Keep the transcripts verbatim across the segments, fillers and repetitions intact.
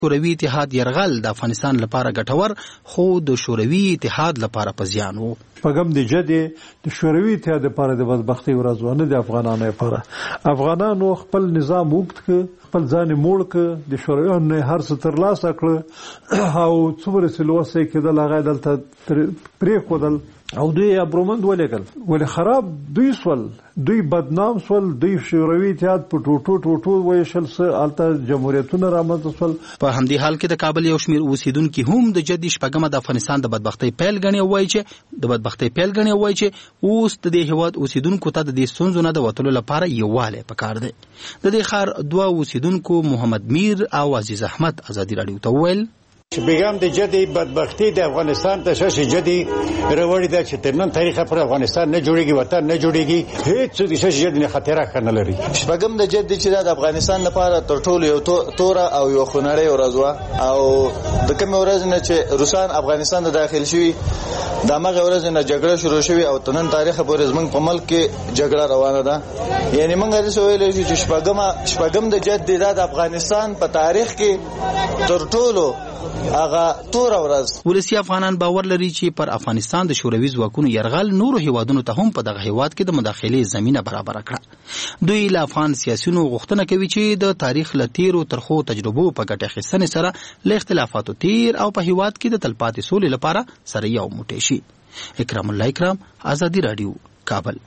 شوروي اتحاد یرغل د افغانستان لپاره ګټور خو د شوروي اتحاد لپاره په زیان وو. پغم د جدي د شوروي اتحاد لپاره د بدبختی ورځونه د افغانانو لپاره افغانانو خپل نظام وکړ، خپل ځان موړ ک، د شوروي هر څه ترلاسه کړ او څومره سلوسه کېدل هغه دلته پرې خودل او دوی ابرومند ولګل ولې خراب دوی سول، دوی بدنام سول، دوی شوروي اتحاد په ټوټو ټوټو ویشل سره الته جمهوریتونه رامنځته سول. په همدې حال کې د کابل یو شمېر اوسیدونکي هم د جدي شپږمه د افغانستان د بدبختۍ پیل ګڼي وایي چې د بدبختۍ پیل ګڼي وایي چې اوس د دې هیواد اوسیدونکو ته د دې ستونزو نه د وتلو لپاره یووالی پکار دی. د دې ښار دوه اوسیدونکو محمد میر او عزیز احمد ازادي راډیو ته وویل بگم د جدی بدبختی د افغانستان ته شش جدی روړی د چې تر نن تاریخ پر افغانستان نه جوړیږي، وطن نه جوړیږي، هیڅ د شش جدی نه خطر کنه لري. شپږم د جدی چې د افغانستان لپاره تر ټولو یو تور او یو خنړی ورځ او د کوم ورځ نه چې روسان افغانستان ته داخل شوي د هغه ورځ نه جګړه شروع شوي او تر نن تاریخ پورې زمونږ په ملک کې جګړه روانه ده. یعنی موږ هڅه ویلې چې شپږم شپږم د جدی د افغانستان په تاریخ کې تر ټولو هغه تور ورځ. ولسی افغانان باور لري چې پر افغانستان د شوروي ځواکونو یرغل نورو هیوادونو ته هم په دغه هیواد کې د مداخلې زمينه برابر کړه. دوی له افغان سیاسيونو غوښتنه کوي چې د تاریخ له تیرو ترخو تجربو په ګټه اخیستنې سره له اختلافاتو تیر او په هیواد کې د تلپاتې سولې لپاره سره یو موټی شي. اکرام الله اکرام، آزادی رادیو، کابل.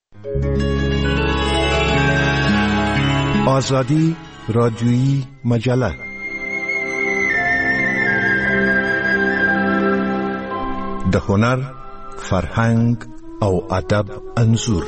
آزادی رادیویی مجله د هنر، فرهنګ او ادب انځور.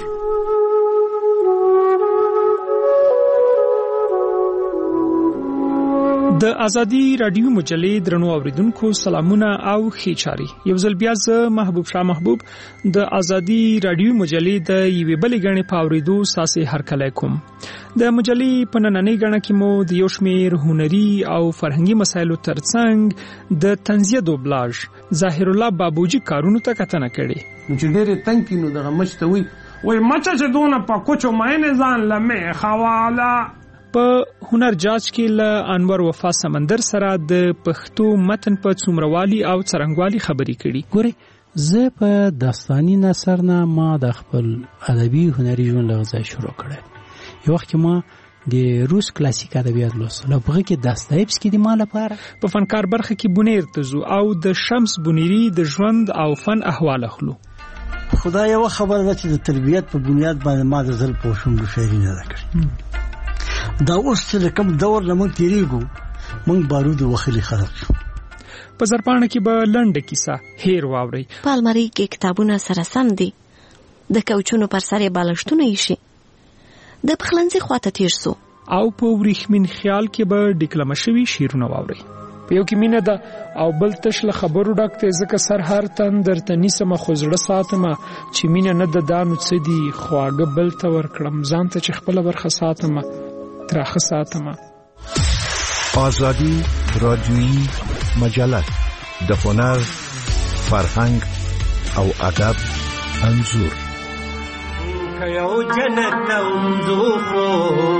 د ازادي رادیو مجلې درنو اوریدونکو سلامونه او ښې چاري. یو ځل بیا زه محبوب شاه محبوب د ازادي رادیو مجلې د یوې بلې غړي په اوریدو ساسې هرکلی کوم. د مجلې په نننۍ غړه کې مو د یو شمېر هنري او فرهنګي مسایلو ترڅنګ د طنزیه دوبلاژ ظاهر الله بابوجي کارونو ته کتنه کړې. چې ډېرې تنګ کینو دغه مچ ته وي وای مچه چې دونه په کوچو مینې ځان لمې خواله. په هنر جاج کې له انور وفا سمندر سره د پښتو متن په څومروالي او څرنګوالي خبرې کړي. ګوري زه په داستاني نثر نه ما د خپل ادبي هنري ژوند لغزه شروع کړم. یو وخت ما د روس کلاسیک ادبیات لوستل او هغه کې داستایفسکي د ما لپاره په فنکار برخه کې بونیر تزو او د شمس بونیری د ژوند او فن احوال اخلو. خدای یو خبر ده چې د تربیت په بنیاد باندې ما د ځل په شوم شعري نه کړی. دا اوس چې کوم دور لمن تیریږو مونږ بارود وخلی خلق شو. په زرپانه کې به لنډه کیسه هیر واوري. په المارۍ کې کتابونه سره سم دي، د کوچونو پر سر بالښتونه یې شي، د پخلنځي خواته تیر سو او په وریښمین خیال کې به ډیکلمه شوي شعرونه واوري. په یو کې مینه ده او بل تش له خبرو ډک دی، ځکه سر هر تن درته نیسمه خو زړه ساتمه، چې مینه نه ده دا نو څه دي، خواږه بل ته ورکړم ځان ته چې خپله برخه ساتمه تراخه ساتمه. آزادی رادیویی مجله د هنر، فرهنګ او ادب انځور. که یو جنت انځو خو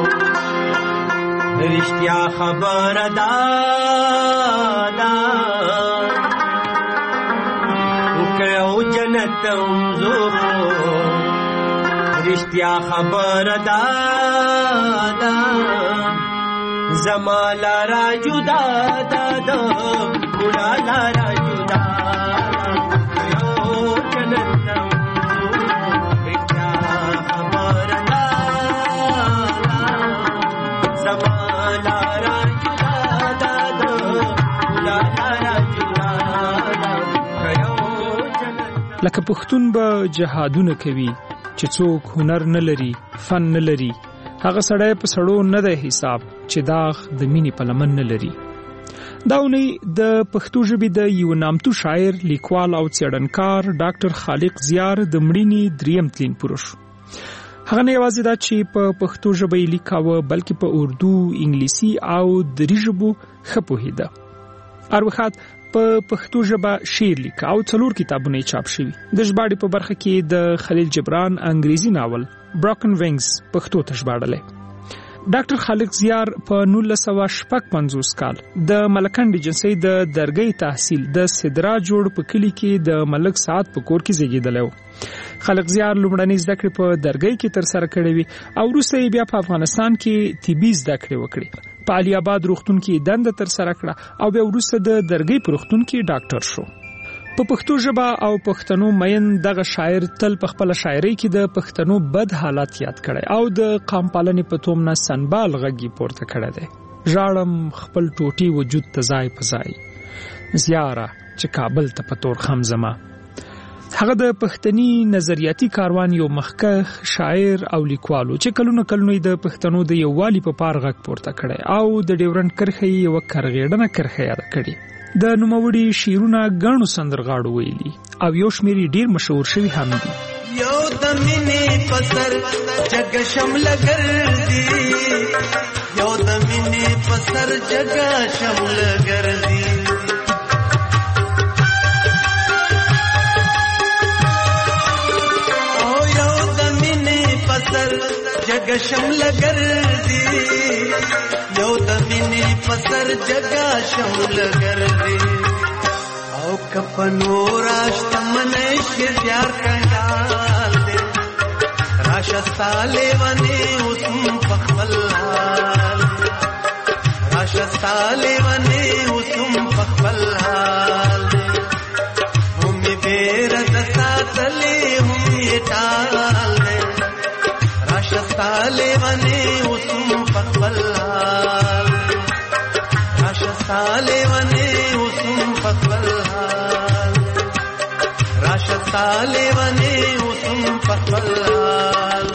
رښتیا خبره ده، که یو جنت انځو خو رښتیا خبره ده، زما لارا جدا ده ګنا لارا جدا یو جنت رښتیا خبره ده، زما لارا جدا ده ګنا لارا جدا یو جنت. لکه پښتون به جهادونه کوي چې څوک هنر نه لري، فن نه لري، هغه سړی په سړو نه دی حساب چې داغ د مینې په لمن نه لري. دا اونۍ د پښتو ژبې د یو نامتو شاعر، لیکوال او څېړنکار ډاکټر خالق زیار د مړینې دریم تلین پوره شو. هغه نه یوازې دا چې په پښتو ژبه یې لیکاوه بلکې په اردو، انګلیسي او دري ژبو ښه پوهېده. اروخات په پښتو ژبه شعر لیکه او څلور کتابونه چاپ شوي. د ژباړې په برخه کې د خلیل جبران انګریزي ناول براکن وینګز پښتو ته ژباړلی. ډاکټر خالق زیار په نولس سوه شپږ پنځوس کال د ملکند ایجنسۍ د درګۍ تحصیل د سدرا جوړ په کلی کې د ملک سعد په کور کې زیږیدلی و. خالق زیار لومړنۍ زده کړې په درګۍ کې ترسره کړې وې او وروسته یې بیا په افغانستان کې طبي زده کړې وکړې. په علي آباد روغتون کې دنده ترسره کړه او بیا وروسته د درګۍ په روغتون کې ډاکټر شو. په پښتو ژبه او پښتنو مین دغه شاعر تل په خپل شاعرۍ کې د پښتنو بد حالات یاد کړي او د قام پالنې په تومنه سنبال غږی پورته کړی دی. ژاړم خپل ټوټي وجود ته ځای په ځای زیاره چې کابل ته په تور خم زما. هغه د پښتني نظریاتي کاروان یو مخکښ شاعر او لیکوالو چې کلونه کلونه د پښتنو د یووالي په پار غږ پورته کړي او د ډیورنډ کرښې یو کرغېډنه کرښه یاد کړي. د نوموړي شعرونه ګڼو سندرغاړو ویلي او یو شمېر ډیر مشهور شوي هم دي. یو د مینې پسر جګ شمل ګرځي یو د مینې پسر جګ شمل ګرځي او یو د مینې پسر جګ شمل ګرځي یو د مینې پسر جگا شمل ګرځي او کپنو راشت منش زیار کنډال دې راشستا لیوانه اوسم پخپل حال راشستا لیوانه اوسم پخپل حال هم بیر دستا تلې هم یې ټال دې راشستا لیوانه اوسم پخپل حال راشستا لیوانه اوسم پخپل حال راشستا لیوانه اوسم پخپل حال.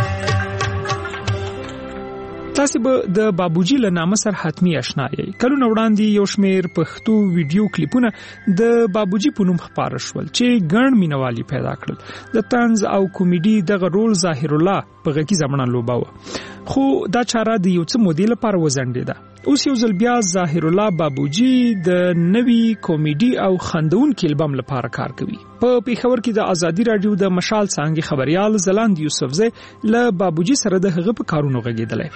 تاسو به د بابوجي له نامه سره حتمی آشنا یې. کلونه وړاندې یو شمېر پښتو ویډیو کلیپونه د بابوجي په نوم خپاره شول چې ګڼ مینوالي پیدا کړل. د طنز او کمیډي دغه رول ظاهر الله په غږیزه بڼه لوباوه خو دا چاره د یو څه مودې لپاره وځنډېده. اوس یو ځل بیا ظاهر الله بابوجي د نوي کمیډي او خندونکي البم لپاره کار کوي. په پیښور کې د ازادي رادیو د مشال څانګې خبريال زلاند یوسفزی له بابوجي سره د هغه په کارونو غږېدلی.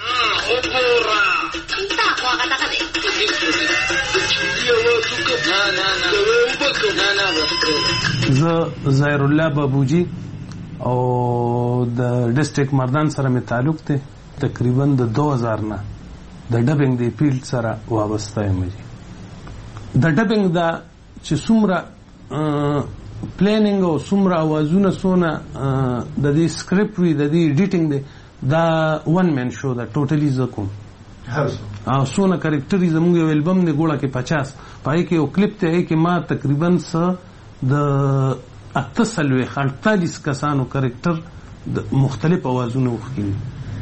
زه ظاهر الله بابوجي او د ډسټریکټ مردان سره می تعلق دی. تقریبا د دو هزار نه د ډبینګ دی فیلډ سره وابسته یم. د ډبینګ دا چې څومره پلانینګ او څومره اوازونه سونه د دې سکرپټ وي د دې ایډیټینګ دی دا ون مین شو دا ټوټلی ز کوم او سونه کریکټری زموږ یو البم دی ګوړه کې پچاس پای کې یو کلیپ ته کې ما تقریبا س د اتصلوي خړتالیس کسانو کریکټر د مختلف اوازونه وکړي.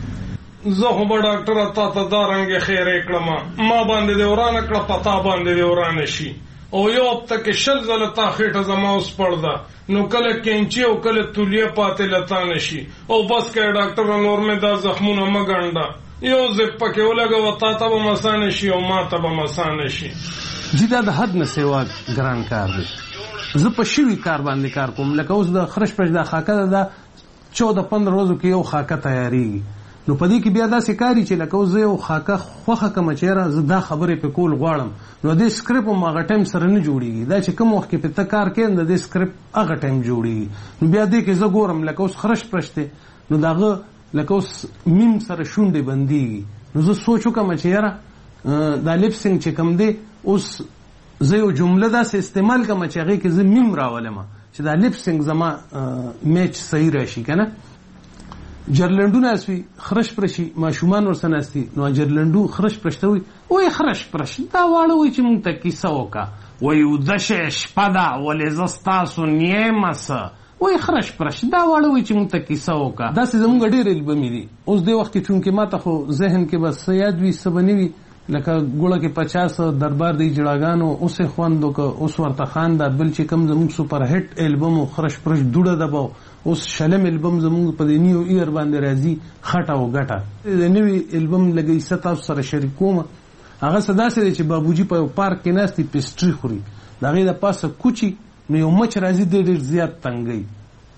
زه خو به ډاکټره تا ته دا رنګې خیرې کړم ما باندې دې ورانه کړه پتا باندې دې ورانه شي او یو هفته کې شل ځله تا خېټه زما اوس پړده نو کله کینچي او کله تولیه پاتې لتا نشي او بس کې ډاکټر نور مې دا زخمونه مګنډه یو زپ پکې ولګوه تا ته به مسانه شي او ما ته به مسانه شي. جی دا د حد نه سیوا ګران کار دی. زه په شوي کار باندې کار کوم لکه اوس د خرش پرش دا خاکه ده چودہ پندرہ ورځو کې یو خاکه تیاریږي نو په دې کې بیا داسې کاری چې لکه اوس زه یو خاکه خوښه کوم چېره زه دا خبرې په کول غواړم نو دې سکرپټ هم هغه ټایم سره نه جوړېږي. دا چې کوم وخت کې په ته کار کوې د دې سکرپټ هغه ټایم جوړېږي نو بیا دې کې زه ګورم لکه اوس خرش پرش دی نو د هغه لکه اوس میم سره شونډې بندېږي نو زه سوچ وکړم چې یاره دا لپسینګ چې کوم دی اوس زه یو جمله داسې استعمال کوم چې هغې کې زه میم راولم چې دا لپسینګ زما میچ صحیح راشي که نه. جرلنډونه اسوي خرش پرشي ماشومان ورسره ناستي نو جرلنډو خرش پرشته وي وای خرش پرش دا واړه وای چې مونږ ته کیسه وکړه وای ودشه شپه ده ولې زه ستاسو نیمه څه وای خرش پرش دا واړه وای چې مونږ ته کیسه وکړه. داسې زمونږ ډېر البمې دي. اوس دې وخت کې چونکې ما ته خو ذهن کې بس یاد وي څه به نه وي لکه ګوړه کې پچاس دربار دی جړاګانو اوس یې خوند وکړه اوس ورته خان دا بل چې کوم زمونږ سوپر هټ البم و خرش پرش دوړه دباو اوس شلم البم زمونږ په دې نیو ایر باندې راځي خټه او ګټه د نوي البم لګي ستاسو سره شریک کوم هغه څه داسې دی چې بابوجي په یو پارک کې ناستي پیسټري خوري د هغې د پاسه کوچي نو یو مچ راځي دی ډېر زیات تنګوي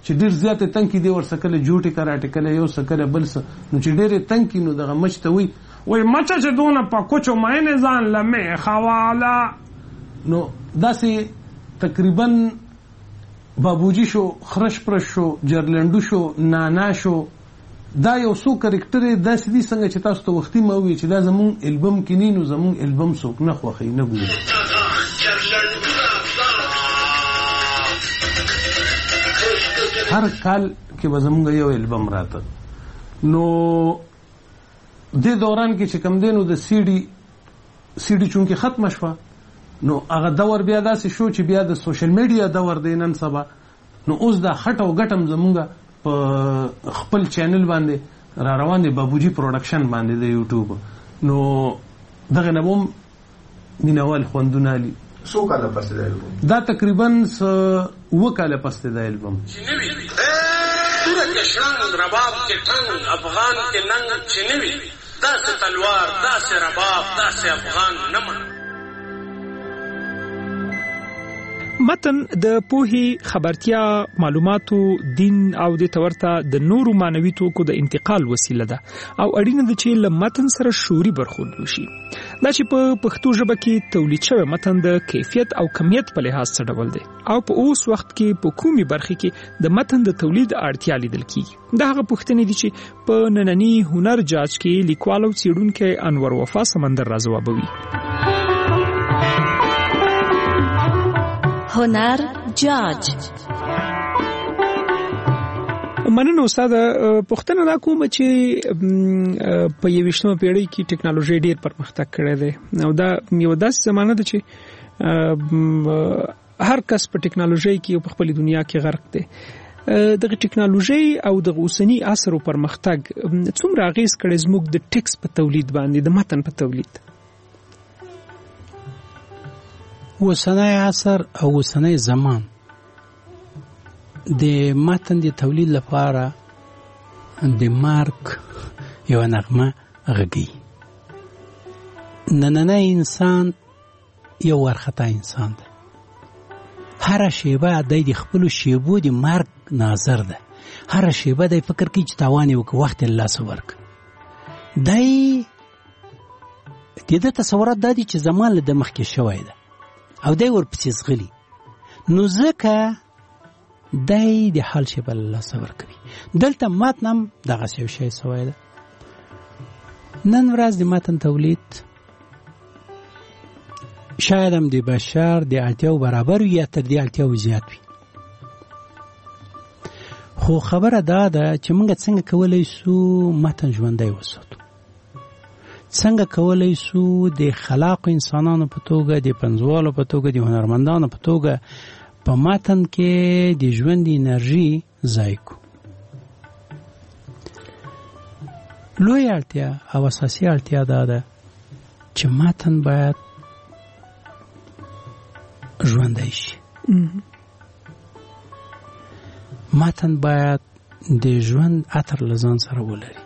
چې ډیر زیاتې تنګي دی ورسره کله جوټي کراټه کله یو څه کله بل څه نو چې ډیرې تنګي نو دغه مچ ته وي وای مچ چې دونه په کوچو ماینه ځان لمه خواله نو داسې تقریبا بابوجي شو خرش پرش شو جرلندو شو نانا شو دا یو څو کریکټر داسې دي څنګه چې تاسو ته وختي ما وی چې دا زمون البم کینی نو زمون البم څوک نه خوخي نه ګوري هر کال کې به زمونږ یو البم راته نو دې دوران کې چې کم دینو د سی ډي سی ډي چونکې ختم شوه نو هغه دور بیا داسې شو چې بیا د سوشل میډیا دور دی نن سبا نو اوس دا خټ او ګټم زمونږ په خپل چینل باندې را روان دی بابوجي پروډکشن باندې د یوټیوب نو دغه نه هم مینوال خوندونه لي څو کاله پس دی البم دا تقریبا اوه کاله پس دی البم سورت شرنگ رباب کے ٹنگ افغان کے ننگ چنوی داس تلوار داس رباب داس افغان نمن متن د پوهي خبرتیا معلوماتو دین او د تورته د نورو مانوي توکو د انتقال وسیله ده او اړینه ده چې له متن سره شعوري برخورد وشي دا چې په پښتو ژبه کې تولید شوی متن د کیفیت او کمیت په لحاظ څه ډول دی او په اوس وخت کې په کومي برخه کې د متن د تولید اړتیا لیدل کیږي دا هغه پوښتنې دي چې په نننی هنر جاج کې لیکوال او څېړونکی انور وفا سمندر را ځوابوي هنر جاج مننه استاد پښتنه دا کوم چې په یوشتمه پیړۍ کې ټکنالوژي ډیر پرمختګ کړی دی او دا یو داسې زمانه ده چې هر کس په ټکنالوژي کې په خپل دنیا کې غرق دی دغه ټکنالوژي او د اوسنی عصر پرمختګ څومره اغیز کړی زموږ د ټیکس په تولید باندې د متن په تولید اوسنی عصر او اوسنی زمان د متن د تولید لپاره د مارک یو نغمه غږی نننی انسان یو ورخطا انسان ده هر شیبه د خپل شیبو د مارک ناظر ده هر شیبه د فکر کې چې تاوان یو وخت الله سورک دای د تصورات د دې چې زمان له مخکې شوی ده او دای ورپسې زغلی نو ځکه دای د حال شی بل الله صبر کوي دلته متنم دغه یو شی سوی ده نن ورځ د متن تولید شاید هم د بشر د اړتیاو برابر وي یا تر دې اړتیاو زیات وي خو خبره دا ده چې موږ څنګه کولای شو متن ژوندی وساتو څنګه کولای شو د خلاق انسانانو په توګه د پنځوالو په توګه د هنرمندانو په توګه په متن کې د ژوند انرژي ځای کو لوی اړتیا او اساسي اړتیا دا ده چې متن باید ژوندی شي متن باید د ژوند عطر له ځان سره ولري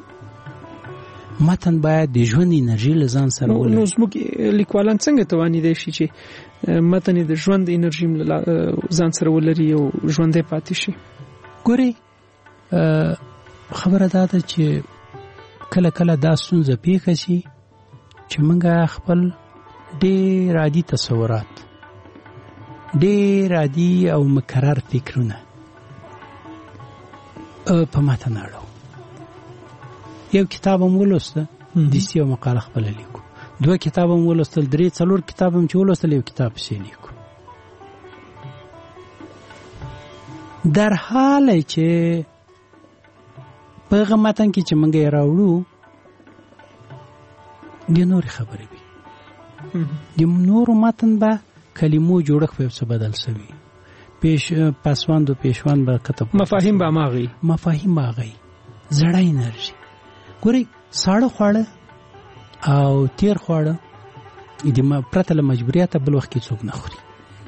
متن باید د ژوند انرژي له ځان سره ولري نو زموږ لیکوالان څنګه توانیدای شي چې متن د ژوند انرژي ځان سره ولري او ژوندی پاتې شي ګوري خبره دا ده چې کله کله دا ستونزه پیښه شي چې موږ خپل ډېر عادي تصورات ډېر عادي او مکرر فکرونه په متن اړو یو کتاب هم ولوسته د سیو مقاله خپل لیکو دوه کتاب هم ولوستل درې څلور کتاب هم چې ولوستل یو کتاب پسې لیکو در حال چې په هغه متن کې چې موږ یې راوړو د نورې خبرې وي د نورو متن به کلمو جوړښت په څه بدل شوی پیش پسوند او پیشوند به کتاب مفاهیم به ماغي مفاهیم ماغي زړه انرژي ګوري ساړه خواړه او تیر خواړه د پرته له مجبوریت بل وخت کې څوک نه خوري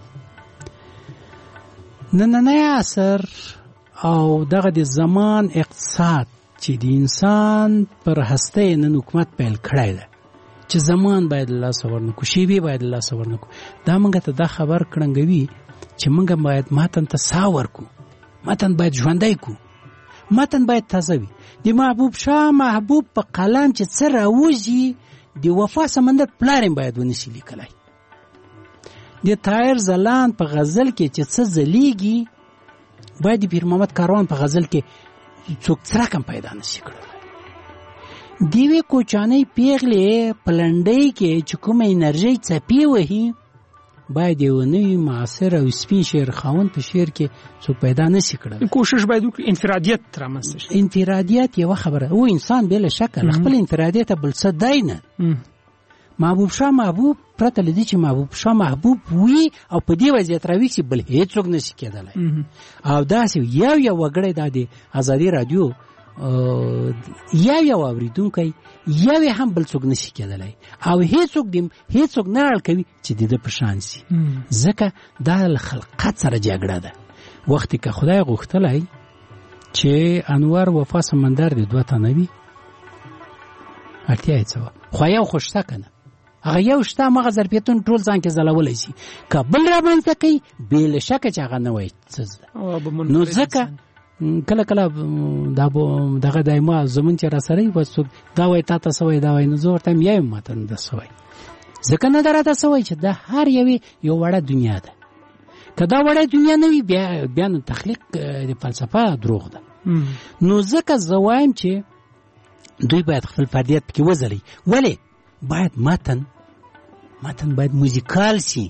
نننی عصر او دغه د زمان اقتصاد چې د انسان پر هسته نن حکومت پیل کړی ده چې زمان باید الله صبر نکو شیبه باید الله صبر نکو دا موږ ته دا خبر کړنګوي چې موږ باید ماتن ته ساور کو متن باید ژوندی کو، متن باید تازه وي. د محبوب شاه محبوب په قلم چې څه راوځي د وفا سمندر پلار هم باید ونشي لیکلی. د طاهر ځلاند په غزل کې چې څه ځلیږي باید د پیر محمد کاروان په غزل کې څوک څرک هم پیدا نشي کړلی. د یوې کوچانۍ پیغلې په لنډۍ کې چې کومه انرژۍ څپې وهي باید یو نوي معاصر او سپین شعر خاوند په شعر کې څوک پیدا نشي کړلی. کوشش باید وکړي انفرادیت رامنځته شي. انفرادیت یوه خبره، او انسان بې له شکه خپل انفرادیت بل څه دی نه. محبوب شاه محبوب پرته له دې چې محبوب شاه محبوب وي او په دې وضعیت راویښي بل هېڅوک نشي کېدلی. او داسې یو یو وګړی دا د ازادي راډیو یو یو اورېدونکی یو یې هم بل څوک نشي کېدلی او هېڅوک د هېڅوک نه اړ کوي چې د ده په شان سي، ځکه دا له خلقت سره جګړه ده. وختې که خدای غوښتلی چې انور وفا سمندر د دوه تنه وي اړتیا یې څه وه، خو یو خو شته که نه، هغه یو شته همغه ظرفیتونه ټول ځان کې ځلولی شي. که بل رامنځته کوي بې له شکه چې هغه نوی څه زده. نو ځکه کله کله دغه دایما زمون چې را سره وي بس دا وایي تا ته څه وایي دا وایي، نو زه ورته یم یا یم ما ته نه ده څه وایي، ځکه نه ده راته څه وایي چې دا هر یوې یو وړه دنیا ده. که دا وړه دنیا نه وي بیا بیا نو تخلیق د فلسفه دروغ ده. نو ځکه زه وایم چې دوی باید خپل فردیت پکې وځلوي. ولې باید متن متن باید موزیکال سی،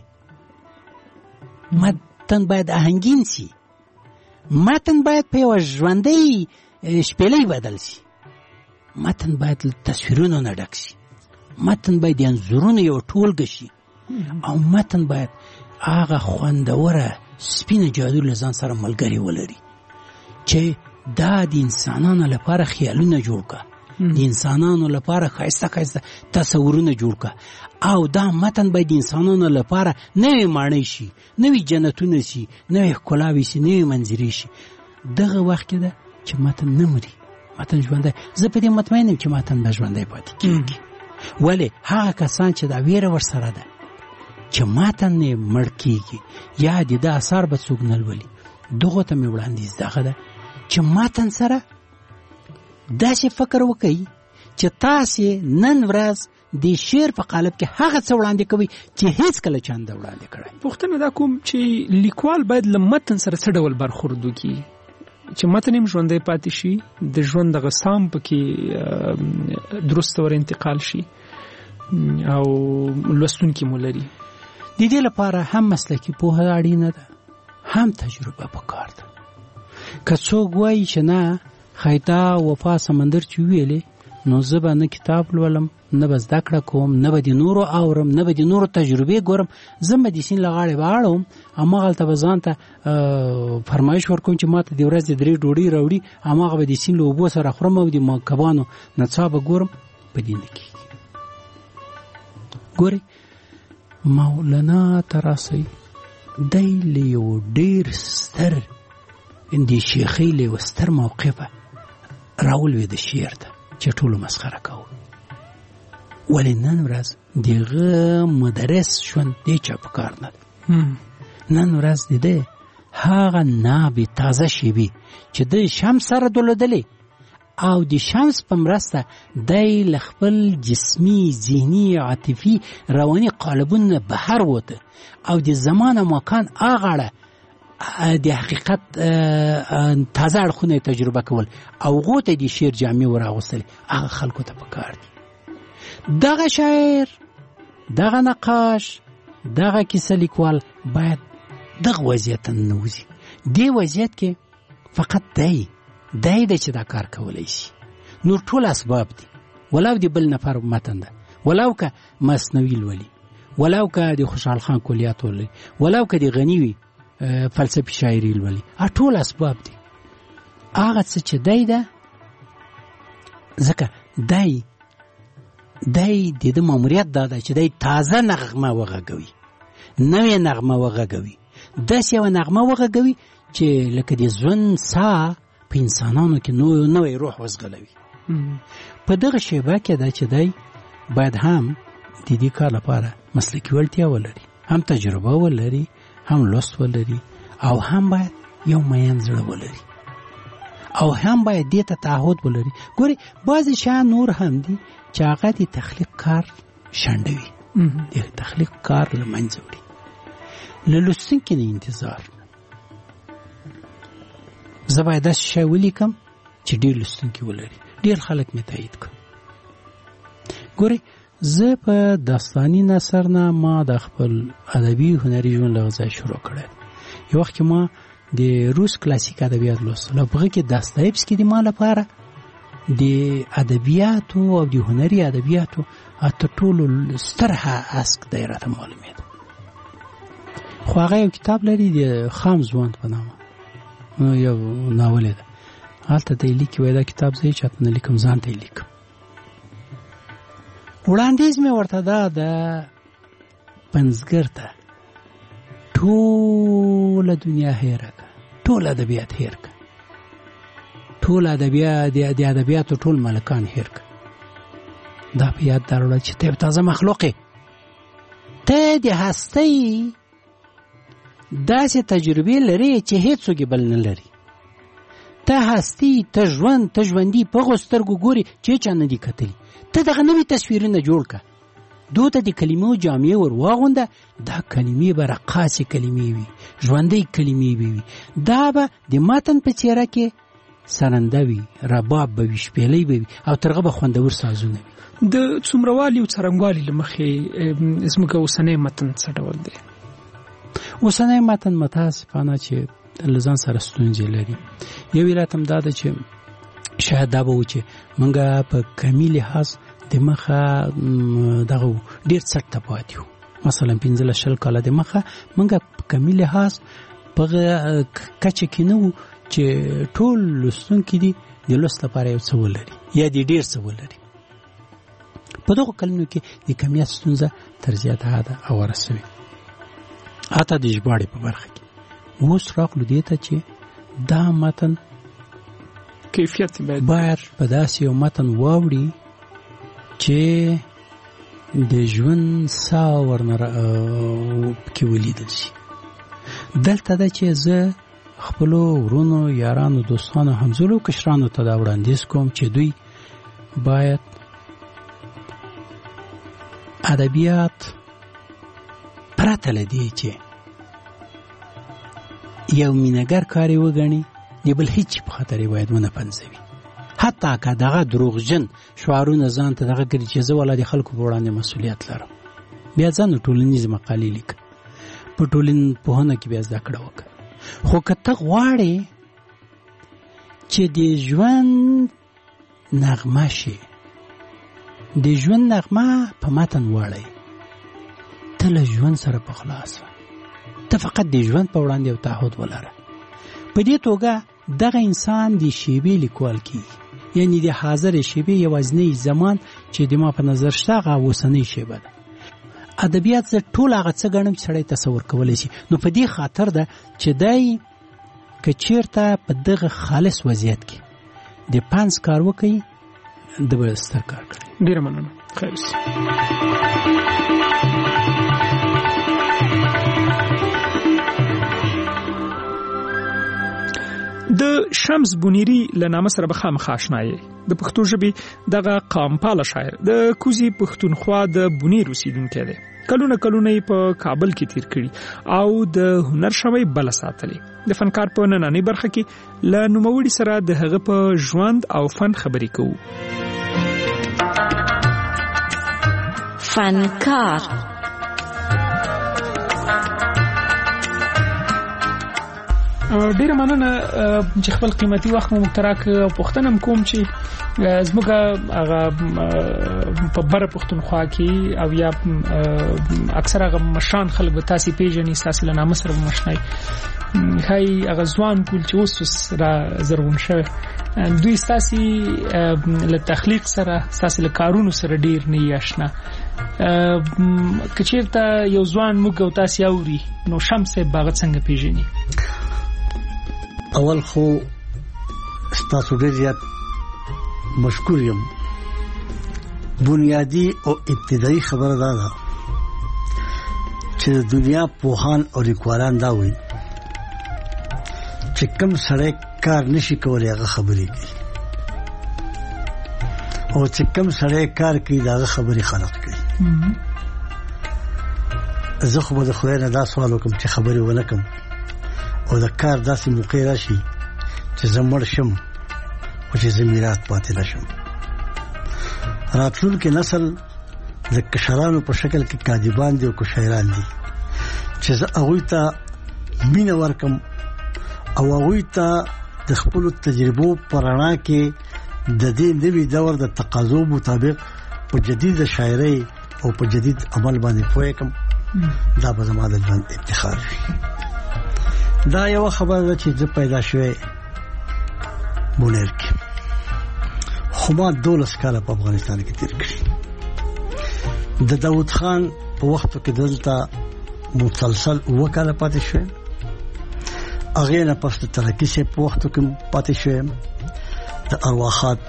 متن باید آهنګین سی، متن باید په یوه ژوندۍ شپېلۍ بدل سی، متن باید له تصویرونو نه ډک سی، متن باید د انځورونو یوه ټولګه شي، او متن باید هغه خوندوره سپینه جادو له ځان سره ملګري ولري چې دا د انسانانو لپاره خیالونه جوړ کړه، د انسانانو لپاره ښایسته ښایسته تصورونه جوړ کړه، او دا متن باید د انسانانو لپاره نوې ماڼۍ شي، نوې جنتونه شي، نوې ښکلاوې شي، نوې منظرې شي. دغه وخت کې ده چې متن نه مري، متن ژوندی. زه په دې مطمئن یم چې متن به ژوندی پاتې کېږي. ولې هغه کسان چې دا ویره ورسره ده چې متن یې مړ کېږي یا د ده اثار به څوک نه لولي، دغو ته مې وړاندیز دغه ده چې متن سره داسې فکر وکړئ چې تاسې نن ورځ د شعر په قالب کې هغه څه وړاندې کوي چې هیڅ کله چا نه وړاندې کړی. پوښتنه دا کوم چې لیکوال باید له متن سره څه ډول برخورد وکړي چې متن هم ژوندی پاتې شي، د ژوند دغه سام پکې درست ور انتقال شي او لوستونکي مو لري. د دې لپاره هم مسلکي پوهه اړینه ده، هم تجربه پکار ده. که څوک وایي چې نه خیتا وفا سمندر چې ویلې نو زه به نه کتاب لولم، نه به زده کړه کوم، نه به د نورو اورم، نه به د نورو تجربې ګورم، زه به د سیند له غاړې به اړوم، هماغلته به ځان ته فرمایش ورکوم چې ما ته د ورځې درې ډوډۍ راوړي، هماغه به د سیند له اوبو سره خورم او د کبانو نڅا به ګورم. په دې نه کېږي. ګورئ مولانا ته راسئ، دی له یو ډېر ستر د شیخۍ له یوه ستر موقفه راولوېده شعر ته چې ټولو مسخره کوو. ولې نن ورځ دغه مدرس ژوند دې چا په کار نه ده. نن ورځ د ده هغه نابې تازه شیبې چې د شمس سره دولدلې او د شمس په مرسته دی له خپل جسمي، ذهني، عاطفي، رواني قالبونه بهر وته او د زمان او مکان هغه د حقیقت تازه اړخونه تجربه کول او هغو ته د شعر جامې وراغوستلې، هغه خلکو ته پکار دي. دغه شاعر، دغه نقاش، دغه کیسه لیکوال باید دغه وضعیت ته ننوځي. دې وضعیت کې فقط دی دی دی چې دا کار کولی شي. نور ټول اسباب دي، ولو د بل نفر متن ده، ولو که مثنوي لولي، ولو که د خوشحال خان کلیات ولولي، ولو که د غني وي فلسفي شاعري لولي، ټول اسباب دي. هغه څه چې دی ده ځکه دی دی د ده ماموریت دا ده چې دی تازه نغمه وغږوي، نوې نغمه وغږوي، داسې یوه نغمه وغږوي چې لکه د ژوند ساه په انسانانو کې نوی روح وزغلوي. په دغه شیبه کې ده چې دی باید هم د دې کار لپاره مسلکي وړتیا ولري، هم تجربه ولري، هم لوست ولري، او هم باید یو مین زړه ولري او هم باید دې ته تعهد ولري. ګوري بعضې شیان نور هم دي چې هغه د تخلیق کار شنډوي، د تخلیق کار له منځه وړي. له لوستونکي نه انتظار، زه باید داسې شی ولیکم چې ډېر لوستونکي ولري، ډېر خلک مې تایید کړ. ګوري زه په داستاني نثر نه ما د خپل ادبي هنري ژوند له ځای شروع کړی. یو وخت کې ما د روس کلاسیک ادبیات لوستل او په هغې کې داستایفسکي د ما لپاره د ادبیاتو او د هنري ادبیاتو تر ټولو ستر هسک دی راته معلومېده. خو هغه یو کتاب لري د خام ځوان په نامه، یو ناول دی، هلته دی لیکي وایي دا کتاب زه یې چاته نه لیکم، ځان ته یې لیکم. وړاندیز مې ورته دا د پنځګر ته ټوله دنیا هیره کړه، ټول ادبیات هیر کړه، ټول ادبیات د ادبیاتو ټول ملکان هیر کړه. دا په یاد دراوړه چې ته یو تازه مخلوق یې، ته د هستۍ داسې تجربې لري چې هیڅوک بل نه لري. ته هستی، ته ژوند، ته ژوندي په هغو سترګو ګوري چې هېچا نه دي کتلي. ته دغه نوي تصویرونه جوړ کړه، دو ته د کلمو جامې ور واغونده، دا کلمې به رقاصې کلمې وي، ژوندۍ کلمې به وي. دا به د متن په څېره کې سرنده وي، رباب به وي، شپېلۍ به وي او تر هغه به خوندور سازونه وي. د څومروالي او څرنګوالي له مخې زموږ اوسنی متن څه ډول دی؟ اوسنی متن متاسفانه چې له ځان سره ستونزې لري. یو علت هم دا ده چې شاید دا به و چې موږ په کمي لحاظ د مخه دغه ډېر څټ ته پاتې وو. مثلا پنځلس شل کاله د مخه موږ په کمي لحاظ په کچه کې نه وو چې ټول لوستونکي دي د لوست لپاره یو څه ولري یا د ډېر څه ولري. په دغو کلونو کې د کمیت ستونزه تر زیاته حده اوره سوې، حتی د ژباړې په برخه کې. اوس راغلو دې ته چې دا متن کیفیت باید په داسې یو متن واوړي چې د ژوند ساه ورنه پکې ولیدل شي. دلته ده چې زه خپلو ورونو، یارانو، دوستانو، همزولو کشرانو ته دا وړاندیز کوم چې دوی باید ادبیات پرته له دې چې یو مینهګر کار یې وګڼي، د بل هیڅ په خاطر یې باید ونه پنځوي. حتی که دغه دروغجن شعارونه ځان ته دغه کړي چې زه والا د خلکو په وړاندې مسؤلیت لرم، بیا ځان ټولنیزې مقالې لیکه، په ټولنپوهنه کې بیا زده کړه وکړه. خو که ته غواړې چې د ژوند نغمه شي، د ژوند نغمه په متن واړی، ته له ژوند سره په خلاص ته فقط د ژوند په وړاندې یو تعهد ولره. په دې توګه دغه انسان د شیبې لیکوال کیږي، یعنی د حاضر شیبې یوازینی زمان چې د ما په نظر شته هغه اوسنۍ شیبه ده. ادبیات زه ټول هغه څه ګڼم چې سړی تصور کولی شي. نو په دې خاطر ده چې دی که چېرته په دغه خالص وضعیت کې د پنځ کار وکړي، د به ستر کار کړي. ډېره مننه. خیر اوسې. د شمس بونیری له نامه سره به خامخا اشنا یې. د پښتو ژبې دغه قامپاله شاعر د کوزي پښتونخوا د بونیر اوسیدونکی دی. کلونه کلونه یې په کابل کې تیر کړي او د هنر شمعې بله ساتلې. د فنکار په نننۍ برخه کې له نوموړي سره د هغه په ژوند او فن خبرې کوو. فنکار ډیره مننه چې خپل قیمتي وخت مو مختراک او پښتنم کوم چې زموږ هغه په بره پښتونخوا کې او یا اکثر هغه مشان خلک به تاسو پیژنې، تاسو له نامه سره مشنای هاي هغه ځوان کول چې اوس را زرغون شوی، دوی تاسو له تخلیق سره، تاسو له کارونو سره ډیر نه آشنا. کچیرته یو ځوان موږ او تاسو اوري نو شمس باغ څنګه پیژني؟ اول خو ستاسو ډېر زیات مشکور یم. بنیادی او ابتدایي خبره دا ده چې دنیا پوهان او لیکوالان دا وایي چې کوم سړی کار نشي کولی هغه خبرې کوي او چې کوم سړی کار کوي هغه خبرې خلق کوي. زه خو به د خدای نه دا سوال وکم چې خبرې ونه کم او د کار داسې موقع راشي چې زه مړ شم او چې زه میراث پاتې نشم. راتلونکي نسل د کشرانو په شکل کې کاذبان دي او شاعران دي چې زه هغوی ته مینه ورکم او هغوی ته د خپلو تجربو په رڼا کې د دې نوي دور د تقاضو مطابق په جدید شاعرۍ او په جدید عمل باندې پوه کم. دا به زما د ژوند افتخار وي. دا یو خبره ده چې زه پیدا شوی بونیر کې خو ما دولس کاله په افغانستان کې تیر کړي. د داود خان په وختو کې دلته مسلسل اوه کاله پاتې شوی. هغې نه پس د ترکي صاحب په وختو کې پاتې شوی. د ارواخات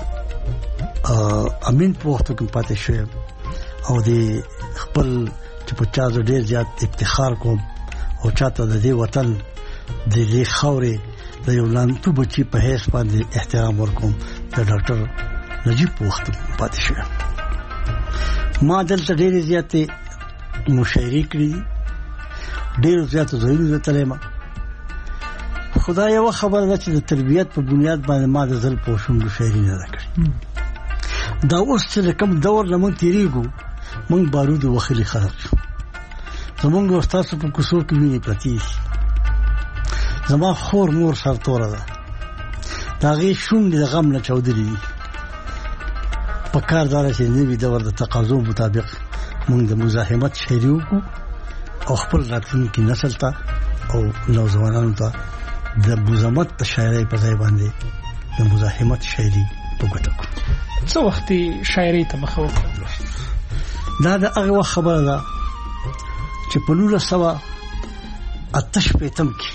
امین په وختو کې پاتې شوی او د خپل چې په چا زه ډېر زیات افتخار کوم او چاته د دې وطن د دې خاورې د یو لانتو بچي په حیث باندې احترام ورکوم د ډاکټر نجیب په وخت پاتې شوی. ما دلته ډېرې زیاتې مشاعرې کړي دي، ډېرو زیاتو ځایونو ته تللی یم. خدا یوه خبره ده چې د تربیت په بنیاد باندې ما د زل په شونډو شاعري نه ده کړې. دا اوس چې د کوم دور نه موږ تېرېږو موږ بارودو وخلي خلق شو. زمونږ او ستاسو په کوڅو کې وینې پرتې دي. زما خور مور سرتوره ده، د هغې شونډې د غم نه چاودلې دي. په کار دا ده چې نوي دور د تقاضو مطابق موږ د مزاحمت شاعري وکړو او خپل راتلونکي نسل ته او نوځوانانو ته د مزاحمت په شاعرۍ په ځای باندې د مزاحمت شاعري په ګوته کړو. څه وخت شاعرۍ ته مخه وکړو؟ دا د هغه وخت خبره ده چې په نولس سوه اته شپېتم کې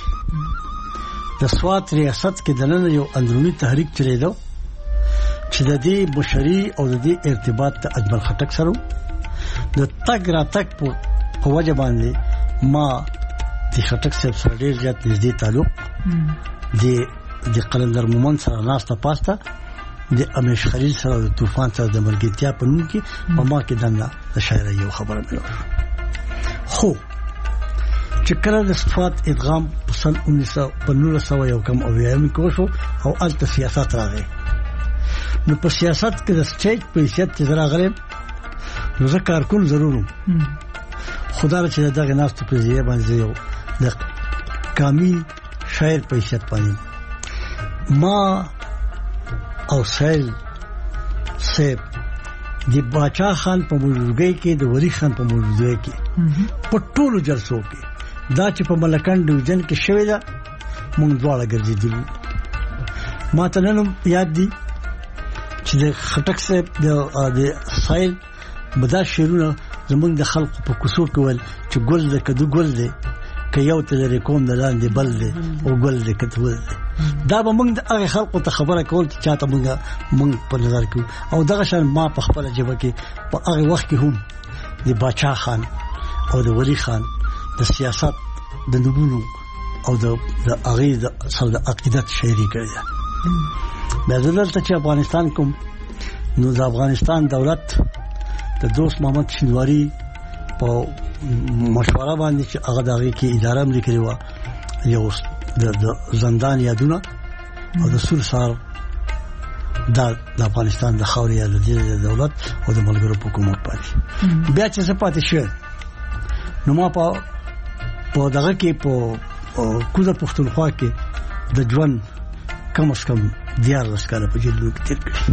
د سوات ریاست کې دننه یو اندروني تحریک چلیدو چې د دې مشري او د دې ارتباط د اجمل خټک سره د تګ را تګ په وجه باندې ما د خټک صاحب سره ډېر زیات نږدې تعلق د د قلندر مومن سره ناسته پاسته د امیش خلیل سره د طوفان سره د ملګرتیا په نوم کې په ما کې دنه د شاعرۍ یو خبره مې وشوه. خو چې کله د صفات ادغام په سن نولس سوه یو کم اویایم کې وشو او هلته سیاست راغی. نو په سیاست کې د سټیج په حیثیت چې زه راغلم نو زه کارکون ضرور وم. خدا چې دغه ناستو په ځای باندې یو د کامي شاعر په حیثیت باندې ما او سیل سیب د باچا خان په موجودګۍ کې د ولی خان په موجودګۍ کې په ټولو جلسو کې دا چې په ملکان ډیویژن کې شوې ده موږ دواړه ګرځېدلو. ما ته نن یاد دي چې د خټک صاحب د سایل بدا شعرونه زمونږ د خلقو په کوڅو کې ول چې ګل دی کدو ګل دی که یو ته لري کوم د لاندې بل دی او ګل دی کته ول دی. دا به موږ د هغه خلقو ته خبره کول چې چاته موږ موږ په نظر کې او دغه شان ما په خپل جبه کې په هغه وخت کې هم د باچا خان او د ولی خان د سیاست د نبونو او د هغه د سره د عقیدت شاعري کړې ده. بیا دلته چې افغانستان کوم نو د افغانستان دولت د دوست محمد شینواری په مشوره باندې چې هغه دغه کې اداره ملي کړې و یو د زندان یادونه او د سور سار د افغانستان د خاورې د دولت او د ملګرو حکومت باندې بیا چې څه پاتې شو نو ما په په دغه کې په کوزه پښتونخوا کې د ژوند کم از کم دیارلس کاله په جیل کې تیر کړي.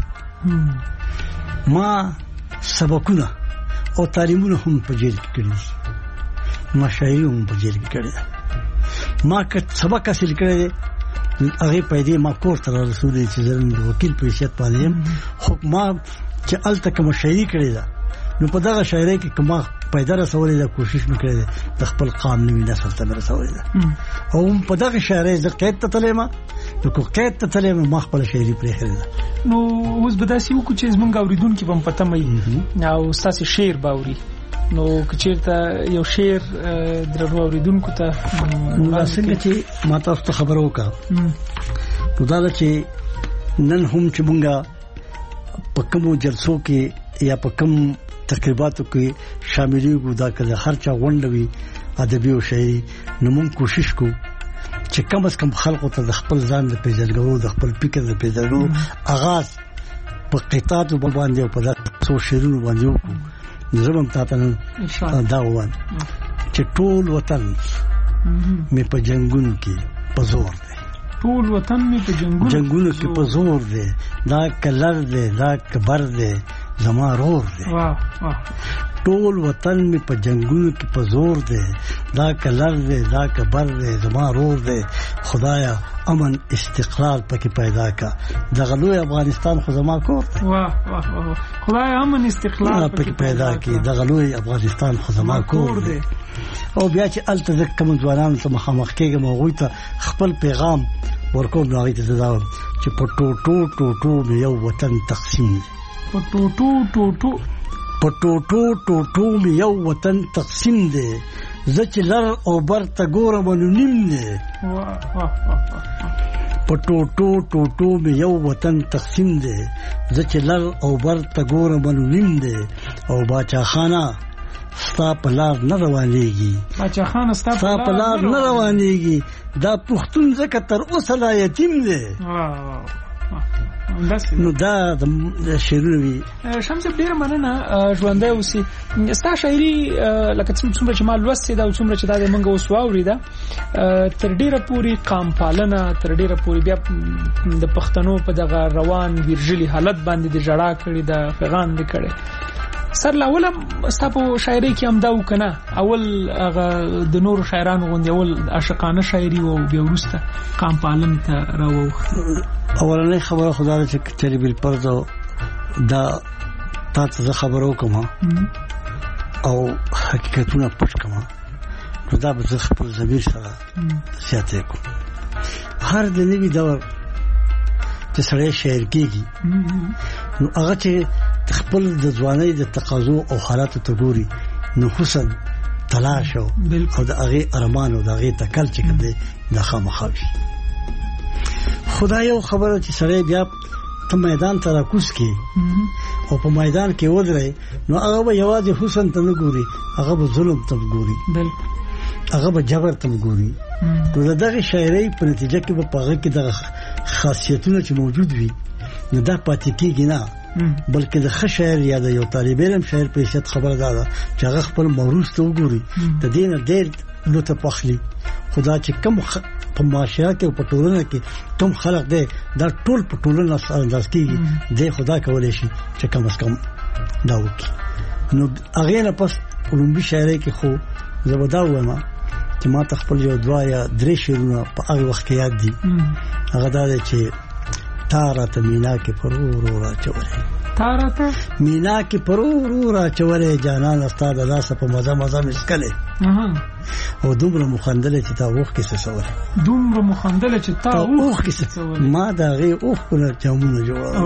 ما سبقونه او تعلیمونه هم په جیل کې کړي، ما شاعري هم په جیل کې کړي. ما که سبق حاصل کړی هغه پیدا ما کور ته رسولې چې زه د وکیل په حیثیت باندې خو ما چې الته کوم شاعري کړی ده نو په دغه شاعرۍ کې کومه پیدا رسولې ده کوشش وکړې د خپل قام نوي نسل ته رسولې ده او په دغه شاعرۍ زه قید ته تلم نو کو قید ته تلم ما خپل شاعري پرې خره نو اوس به داسې وکړو چې زمونږ اوریدونکو به هم پته مې او ستاسو شعر باوري نو کچیرته یو شعر درنو اوریدونکو ته څنګه چې ما تاسو ته خبر وکړه نو دا چې نن هم چې مونږه په کومو جلسو کې یا په کوم تقریباتو کې شاملېږو دا کله هر چا غونډوي ادبي او شاعري نو مونږ کوشش کوو چې کم از کم خلکو ته د خپل ځان د پیژندګلو د خپل فکر د پیژندګلو آغاز په قطعاتو باندې او په تاسو شعرونو باندې وکړو زموږ تاسو دا وان چې ټول وطن مې په جنگونو کې په زور دی ټول وطن مې په جنگونو جنگونو کې په زور دی دا کلر دی دا کبر دی زما رور دی واه واه ټول وطن می په جنگونو کې په زور دی دا کلر دی دا کبر دی زما رور دی خدایا امن استقرار پکې پیدا کا د غلوی افغانستان خو زما کور دی واه واه خدایا امن استقرار پکې پیدا کی د غلوی افغانستان خو زما کور دی او بیا چې الته د کوم ځوانانو ته مخامخ کېږم هغوی ته خپل پیغام ورکوم نو هغوی ته زه دا وایم چې په ټوټو ټوټو مې یو وطن تقسیم دی په ټوټو ټوټو په ټوټو ټوټو مې یو وطن تقسیم دی زه چې لر او بر ته ګورم نو نیم دی په ټوټو ټوټو مې یو وطن تقسیم دی زه چې لر او بر ته ګورم نو نیم دی او باچا خانه ستا په لار نه روانېږي باچا خانه ستا په لار نه روانېږي دا پښتون ځکه تر اوسه لا یتیم دی نو دا د شعرونه وي شمس ډېره مننه ژوندی اوسي ستا شاعري لکه څومره چې ما لوستې ده او څومره چې دا د موږ اوس واورېده تر ډېره پورې قام پالنه تر ډېره پورې بیا د پښتنو په دغه روان ویرژلي حالت باندې د ژړا کړې ده پیغام دې کړی سر لاوله ستا په شاعرۍ کې هم دا و که نه اول هغه د نورو شاعرانو غوندې اول عاشقانه شاعري و بیا وروسته قام پالنې ته راواوښته اولنۍ خبره خو دا ده چې کچرې بالفرض دا تا ته زه خبره وکړم او حقیقتونه پټ کړم نو دا به زه خپل ضمیر سره زیاتی کړم هر د نوي دور چې سړی شاعر کېږي نو هغه چې خپل د ځوانۍ د تقاضو او حالاتو ته ګوري نو حسن تلاش او د هغې ارمان او د هغې تکل چې کوم دی دا خامخا وي خدا یو خبره چې سړی بیا ته میدان ته راکوز کړي او په میدان کې ودرې نو هغه به یوازې حسن ته نه ګوري هغه به ظلم ته ګوري هغه به جبر ته ګوري نو د دغه شاعرۍ په نتیجه کې به په هغه کې دغه خاصیتونه چې موجود وي نو دا پاتې کېږي نه بلکې د ښه شاعر یا د یو طالب علم شاعر په حیثیت خبره دا ده چې هغه خپل موروث ته وګوري د دې نه ډېر لطف اخلي خو دا چې کوم په معاشره کې او په ټولنه کې کوم خلق دی دا ټول په ټولنه انداز کېږي دی خدا کولی شي چې کم از کم دا وکړي نو هغې نه پس علومبي شاعرۍ کې خو زه به دا ووایم چې ما ته خپل یو دوه یا درې شعرونه په هغه وخت کې یاد دي هغه دا دی چې تا راته مینا کې پرورو راچولې تا راته مینا کې پرورو راچولې جانان ستا د لاسه په مزه مزه مسکلې او دومره مخندلې چې تا اوښ کې څه سوله دومره مخندلې چې تا اوښ کې څه ما د هغې اوښکونه جامونه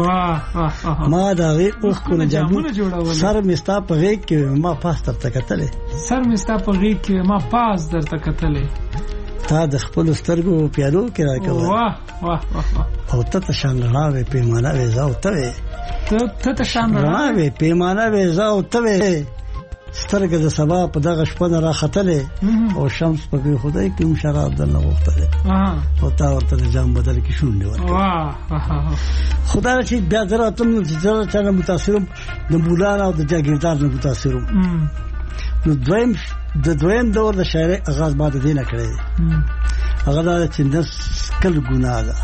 جوړول ما د هغې اوښکونه جامونه جوړول سر مې ستا په غېږ کې ما پاس درته کتلې سر مې ستا په غېږ کې ما پاس درته کتلې تا د خپل سترګو پیالو کې راکول واه واه واه او ته ته شان رڼاوې پیمانه وې زه او ته وې ته ته شان رڼاوې پیمانه وې زه او ته وې سترګه د سبا په دغه شپه نه راختلې او شمس په خدای کې هم شراب درنه غوښتلې او تا ورته د جام بدل کې شونډې ورکړې خدا چې بیا زه راتلم نو چې زه چا نه متاثر وم د مولان او د جاګیردار نه متاثر وم نو دویم د دویم دور د شاعرۍ آغاز ما د دې نه کړی دی هغه دا چې نس کل ګناه ده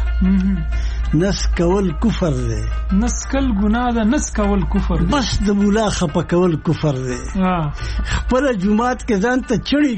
نس کول کفر دی نس کل ګناه ده نس کول کفر دی بس د مولا خپه کول کفر دی خپله جومات کې ځان ته چړې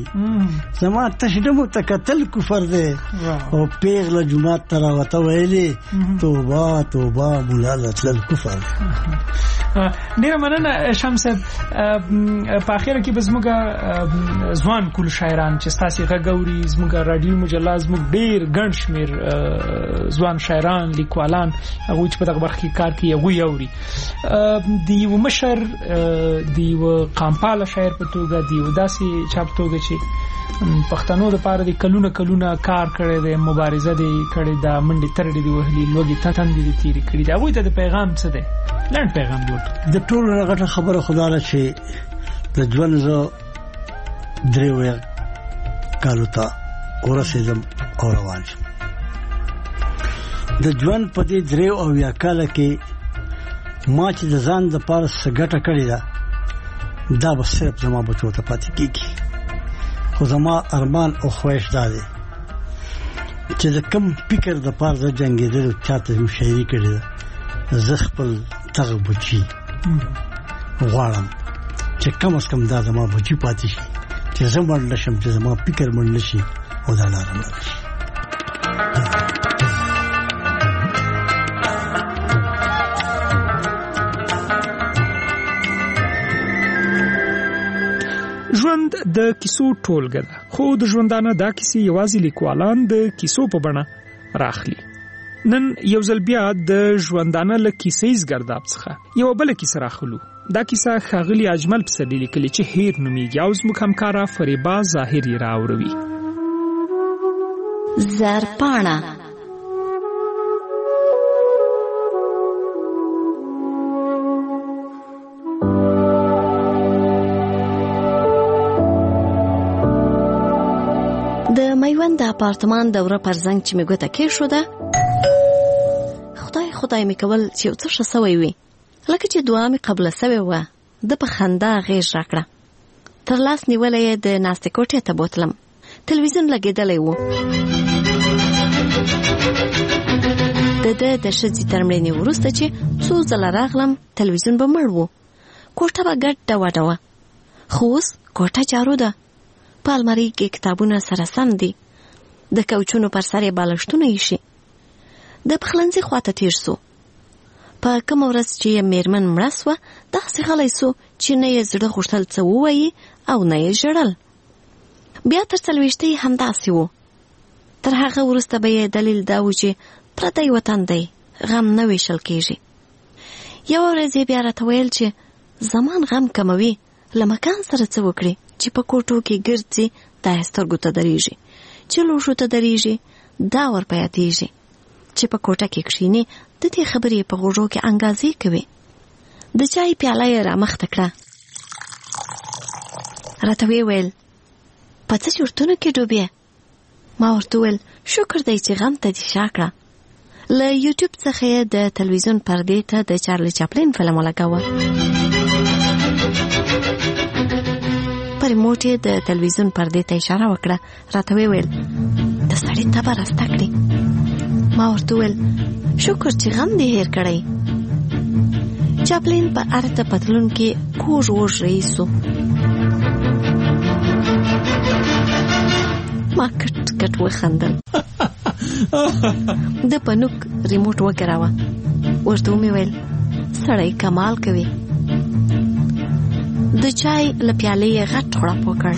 ګڼئ زما تشډمو ته کتل کفر دی او پیغله جومات ته راوته ویلې توبه توبه مولا له تلل کفر ډیره مننه شمس په اخر کې به زموږ ځوان کول شاعران چې ستاسو غږوري زموږ رادیو مجله زموږ ډیر ګڼ شمیر ځوان شاعران لیکوالان هغه چې په دغه برخه کې کار کوي هغه یوري د یو مشر د یو قامپاله شاعر په توګه د یو داسې چاپ توګه چې پښتنو د پاره د کلونه کلونه کار کړی دی مبارزه دی کړی دا منډې ترډې دی وهلي لوګي تندې دی تیری کړی دا هغه ته د پیغام څه دی لړ پیغام دی د ټولو غټه خبره خدا له چې د ژوند زو دریو کالو ته ورسېدم او روان شم د ژوند په دې دریو او یا کال کې ما چې د ځان د پاره سګټه کړی دا دا به صرف زما بچو ته پاتې کیږي خو زما ارمان او خواهش دا دی چې د کم فکر د پاره د جنگیدل چاته شاعري کړی ده زه خپل تغ بچي غواړم چې کم از کم دا زما بچي پاتې شي چې زه مړ نشم چې زما فکر مړ نشي او دا لاره مړ شي ژوند د کیسو ټولګه ده خو د ژوندانه دا کیسې یوازې لیکوالان د کیسو په بڼه راخلي نن یو ځل بیا د ژوندانه له کیسې زګرداب څخه یو بل کیسه راخلو دا کیسه ښاغلي اجمل پسرلي لیکلې چې هیر نومیږي او زموږ همکاره فریبا ظاهري راوړوي زرپاڼه د میوند د اپارتمان دوره پر زنګ چې مې ګوته کې شو ده خدای خدای مې کول چې یو څه ښه سوی وي لکه چې دعا مې قبله سوې وه د په خندا غېږ راکړه تر لاس نیولی یې د ناستې کوټې ته بوتلم تلویزیون لګېدلی و د ده د ښځې تر مړینې وروسته چې څو ځله راغلم تلویزیون به مړ و کوټه به ګډه وډه وه خو اوس کوټه جارو ده په المارۍ کې کتابونه سره سم دي د کوچونو پر سر یې بالښتونه ایښي د پخلنځي خواته تیر سو په کومه ورځ چې یې میرمن مړه سوه داسې غلی سو چې نه یې زړه غوښتل څه ووایي او نه یې ژړل بیا تر څلوېښته یې همداسې و تر هغه وروسته به یې دلیل دا و چې پردی وطن دی غم نه ویشل کېږي یوه ورځ یې بیا راته ویل چې زمان غم کموي له مکان سره څه وکړي چې په کوټو کې ګرځي دا یې سترګو ته درېږي چې لوښو ته درېږي دا ورپه یادېږي چې په کوټه کې کښېني د دې خبرې په غوږو کې انګازې کوي د چای پیاله یې رامخته کړه راته ویې ویل په څه چورتونو کې ډوبې ما ورته وویل شکر دی چې غم ته دې شا کړه له یوټیوب څخه یې د تلویزیون پردې ته د چارلی چاپلین فلم ولګاوه په ریموټ یې د تلویزیون پردې ته اشاره وکړه راته ویې ویل د سړي تبه راسته کړې ما ورته ویل شکر چې غم دې هیر کړی چاپلین په ارته پتلون کې کوږ وږ رئیسو ما کټ کټ وخندل د پنوک ریموټ وکراوه ورته مې ویل سړی کمال کوي د چای له پیالې یې غټ غړپ وکړ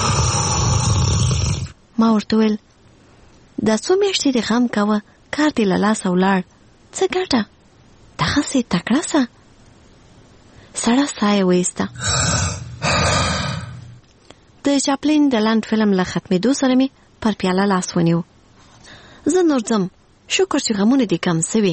ما ورته ویل دا څو میاشتې دې غم کوه کار دې له لاسه ولاړ څه ګټه دغسې تکړه سه سړه ساه یې وایسته د چاپلین د لنډ فلم له ختمېدو سره مې پر پیاله لاس ونیو زه نور ځم شکر چې غمونه دې کم سوي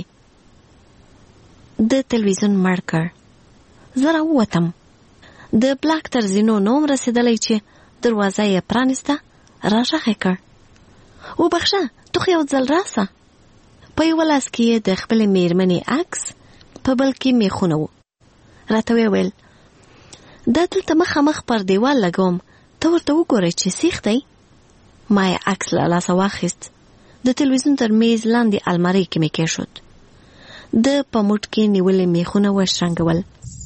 د تلویزیون مړ کړ زه راووتم د بلاک تر زینو نوم رسېدلی چې دروازه یې پرانیسته راغږ یې کړ وبخښه تو خو یو ځل راسه په یوه لاس کې یې د خپلې میرمنې عکس په بل کې میخونه و راته ویې ویل دا دلته مخامخ پر دیوال لګوم ته ورته وګورئ چې سیخ دی ما یې عکس له لاسه واخیست د تلویزیون تر میز لاندې المارۍ کې مې کېښود د په موټ کې نیولې میخونه وشرنګول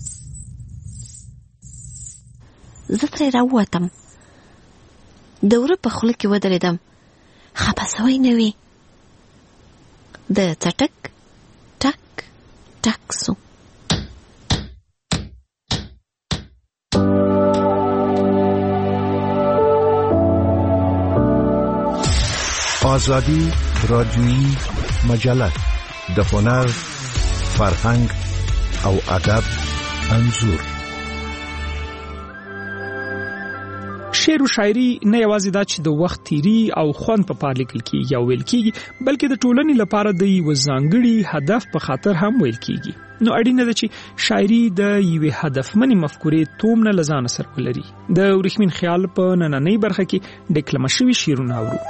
زه ترې راووتم د وره په خوله کې ودرېدم خپه سوی نه وي د څټک ټک ټک سو آزادی رادیویی مجله د هنر، فرهنګ او ادب انځور. شعر او شاعري نه یوازې دا چې د وخت تیری او خوند په پار لیکل کیږي او ویل کیږي، بلکې د ټولنې لپاره د یو ځانګړي هدف په خاطر هم ویل کیږي. نو اړینه ده چې شاعري د یوې هدفمنې مفکورې توم نه لزان سره ولري. د ورېښمین خیال په نننۍ برخه کې ډیکلمه شوي شعرونه اورو.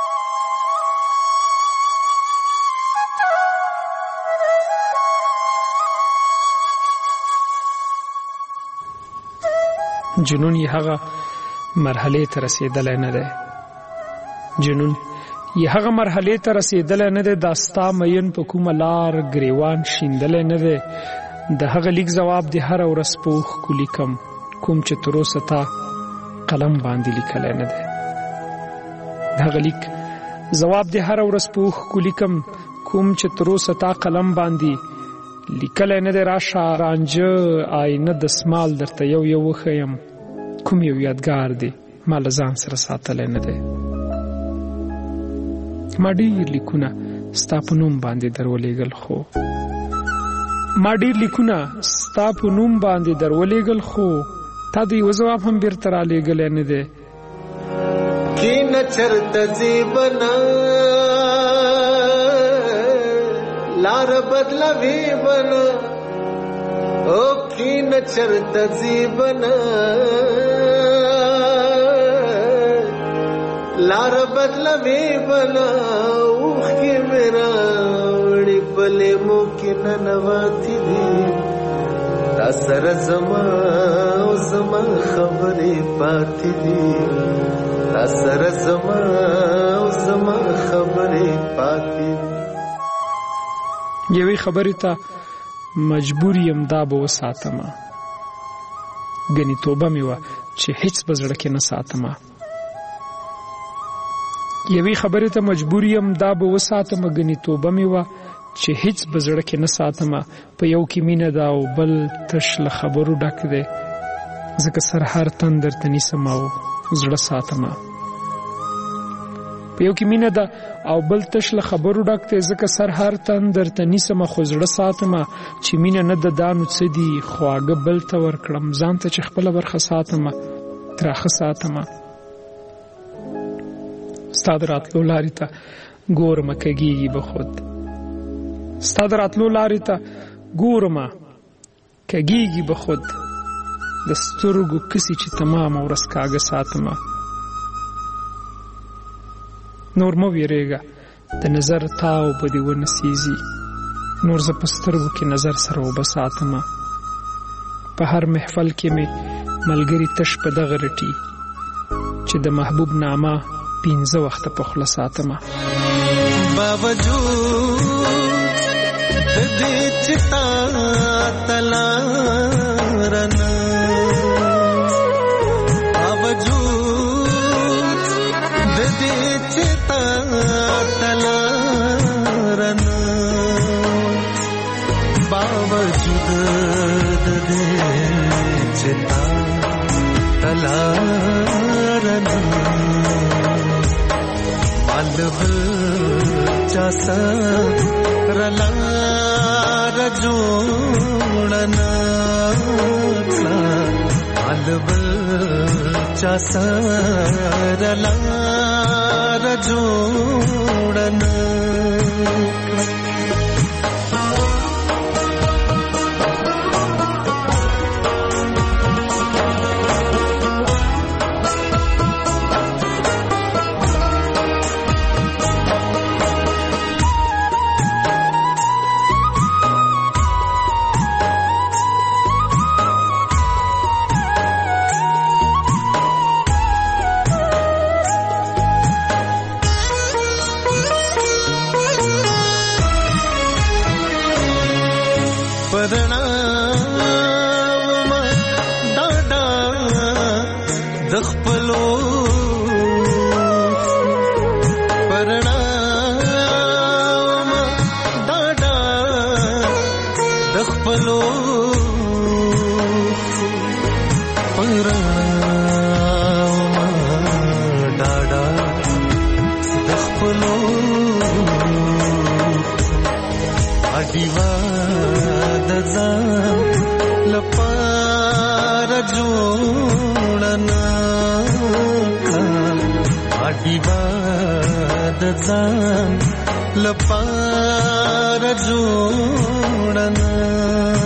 جنون یې هغه مرحله ته رسیدلی نه دی. جنون یې هغه مرحله ته رسیدلی نه دی. داستا مین په کومه لار گریوان شیندلی نه دی. د هغه لیک جواب دی هر ورځ پوخ کو لیکم، کوم چې تر اوسه تا قلم باندې لیکلی نه دی. د هغه لیک جواب دی هر ورځ پوخ کو لیکم، کوم چې تر اوسه تا قلم باندې لیکلی نه دی. راشه رانجه آینه دسمال درته یو یو وښیم، کوم یو یادګار دی ما له ځان سره ساتلی نه دی. ما ډېر لیکونه ستا په نوم باندې درولېږل، خو ما ډېر لیکونه ستا په نوم باندې درولېږل، خو تا د یوه ځواب هم بیرته رالېږلی نه دی. کینه چرته ځي بنه لار بدلوي بنه، او کینه چرته ځي بنه لار بدلوي بنه، اوښکې مې راوړې بلې مو کې ننواتې دي. تا سره زما او زما خبرې پاتې دي. تا سره زما او زما خبرې پاتې دي. یوې خبرې ته مجبور یم دا به وساتمه، ګنې توبه مې وه چې هیڅ به زړه کې نه ساتمه. یوې خبرې ته مجبور یم دا به وساتمه، ګنې توبه مې وه چې هیڅ به زړه کې نه ساتمه. په یو کې مینه ده او بل تش له خبرو ډک دی، ځکه سر هر تن درته نیسم او زړه ساتمه. په یو کې مینه ده او بل تش له خبرو ډک دی، ځکه سر هر تن درته نیسم خو زړه ساتمه. چې مینه نه ده دا نو څه دي، خواږه بل ته ورکړم، ځان ته چې خپله برخه ساتمه تراخه ساتمه. ستا د راتلو لارې ته ګورمه کږېږي به خود، ستا د راتلو لارې ته ګورمه کږېږي به خود. د سترګو کسي چې تمامه ورځ کاږه ساتمه. نور مه ویرېږه د نظر تاو به دې ونسیږي، نور زه په سترګو کې نظر سره اوبه ساتمه. په هر محفل کې مې ملګري تش په دغه رټي، چې د محبوب نامه پینځه وخته په خوله ساتمه. باوجود د دې چې تا ته لاره، باوجود د دې چې تا ته لاره، باوجود د دې چې تا ته لاره، بل چا سره لار جوړنا، بل چا سره لار جوړنا. عبادت ځان لپاره جوړنه